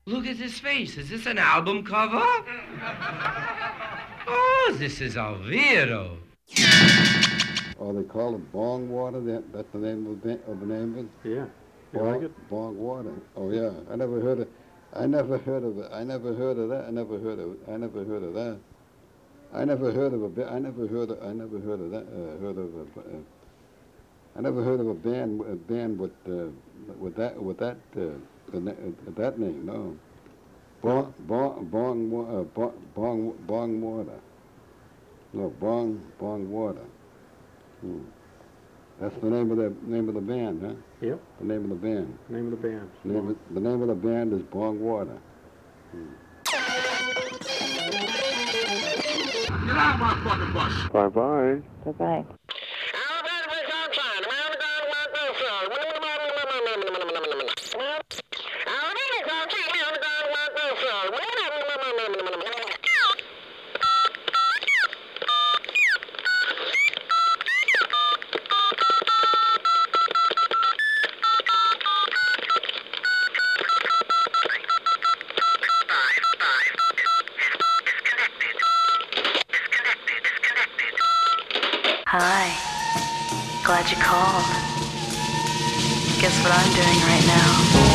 Look at his face. Is this an album cover? Oh, this is Alviro. Oh, they call it bong water. That's the name of the name of it. Yeah. You Bong, like it? bong water. Oh yeah. I never heard of it. I never heard of that. I never heard of that. I never heard of that. I never heard of that. I never heard of that. I never heard of a band that name. No. Bong water. No, bong water. That's the name of the band, huh? Yep. The name of the band. Name of the band. The name of the band is Bong Water. Get out of my fucking bus. Bye-bye. Bye-bye. Hi. Glad you called. Guess what I'm doing right now?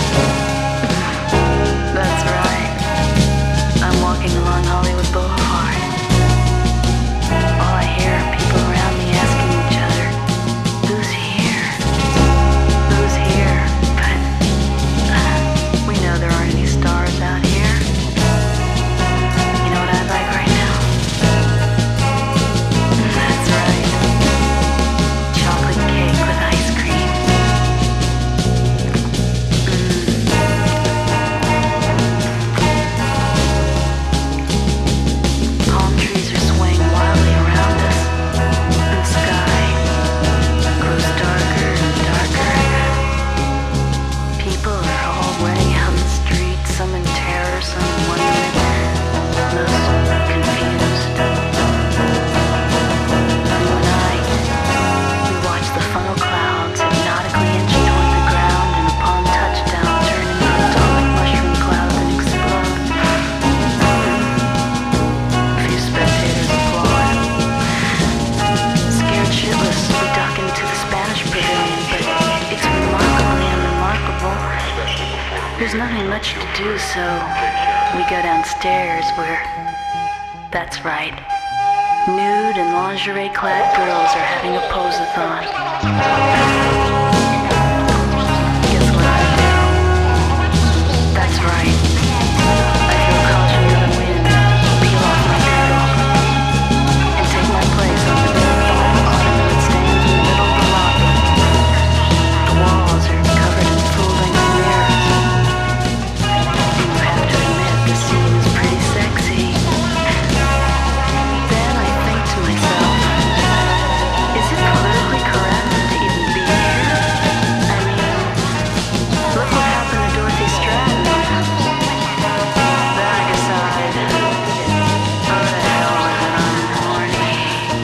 That's right. I'm walking along Hollywood Boulevard. All I hear are people around me asking each other, who's here? Who's here? But we know there aren't any stars out here. You know what I'd like right now? That's right. Chocolate cake with ice cream. Palm trees are swaying wildly around us. The sky grows darker and darker. People are all running out in the streets, some in terror, some in wonderment, most confused. You and I, we watch the funnel clouds hypnotically inch toward the ground and upon touchdown turn into atomic mushroom clouds and explode. A few spectators applaud. Scared shitless, we duck into the Spanish pavilion, but it's remarkably unremarkable. There's nothing much to do, so we go downstairs where, that's right, nude and lingerie-clad girls are having a pose-a-thon. Guess what I do? That's right. I feel caution of the wind, peel off my girdle, and take my place on the big ottoman that stands in the middle of the lobby. The walls are covered in full-length mirrors. And you have to admit, the scene is pretty sexy. Then I think to myself, is it politically correct to even be here? I mean, look what happened to Dorothy Stratton. Then I decide, oh the hell with it, I'm horny.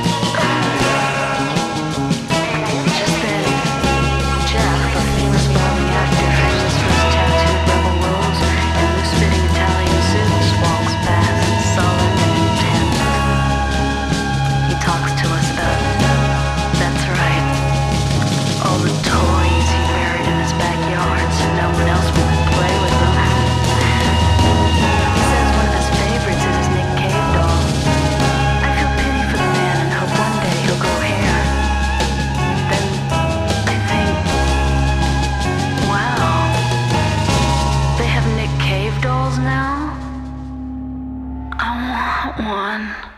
Just then, Jeff, a famous bobbing actor famous for his tattooed rebel rolls and loose-fitting Italian suits, walks past, sullen and intense. He talks to us about, that's right, all the toys he buried in his backyard so no one else would play with them. He says one of his favorites is his Nick Cave doll. I feel pity for the man and hope one day he'll grow hair. Then I think, wow, they have Nick Cave dolls now? I want one.